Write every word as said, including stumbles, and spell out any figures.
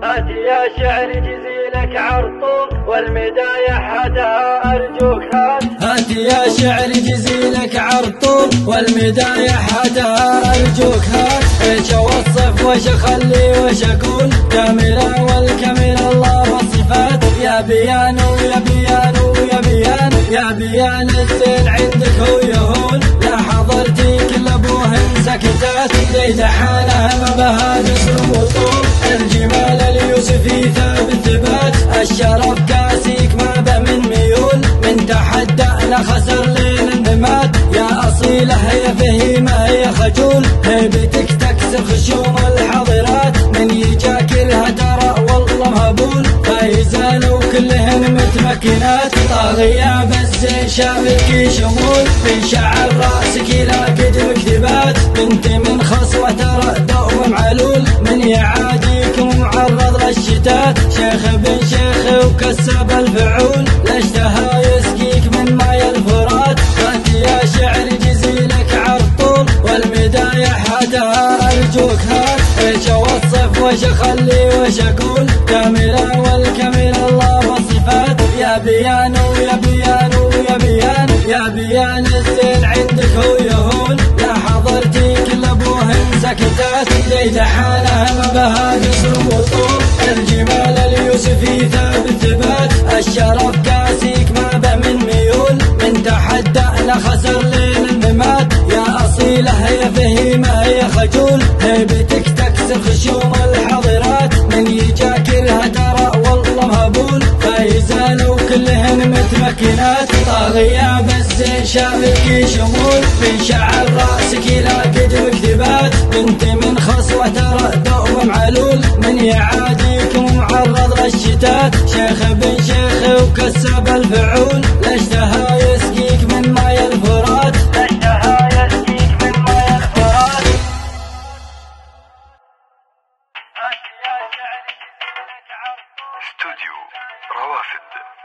هات يا شعر جزيلك عرطول والمدايح هاتها أرجوك هات. هات يا شعر جزيلك عرطول والمدايح هاتها أرجوك هات. ايش اوصف وش اخلي وش اقول كاملة والكامل الله وصفات. يا بيانو يا بيانو يا بيانو يا بيان الزين عندك هو يهون. لا حضرتي كل ابوهن سكتات زيد حالها ما بها جسر وطول. الجمال اليوسفي ثابت ثبات الشرف كاسيك ما به من ميول. من تحدى خسر لين انضمات يا أصيلة هي فهيمة هي خجول. هيبتك تكسر خشوم الحاضرات من يجاكلها ترى والله مهبول. فايزان وكلهن متمكنات طاغية بس شابك شمول. من شعر راسك لا قدمك ثبات بنت من خصوة ترى دوم علول. من يعاديكم معرض للشتات شيخ بن شيخ وكسب الفعول. لاشتهى يسقيك من ماي الفرات. هات يا شعر جزيلك عرطول والمدايح هاتها أرجوك هات. ايش اوصف وش اخلي وش اقول كاملة والكامل الله وصفات. يا بيانو يا بيانو يا بيانو يا بيان الزين عندك هو يهون. لا حضرتي كل ابوهن سكتات زيد حالها ما بها جسر وطول. الجمال اليوسفي ثابت ثبات الشرف كاسيك ما به من ميول. من تحدى لا خسر لين انضمات يا أصيلة هي فهيمة هي خجول. هيبتك تكسر خشوم الحاضرات من يجاكلها ترى والله مهبول. فايزان وكلهن متمكنات طاغية بس شابك شمول. من شعر راسك لا قدمك ثبات بنت من خصوة ترى دوم معلول. من يعاديكم معرض للشتات شيخ بن شيخ وكسب الفعول. لاشتهى يسقيك من ماي الفرات. لاشتهى يسقيك من ماي الفرات. استوديو روافد.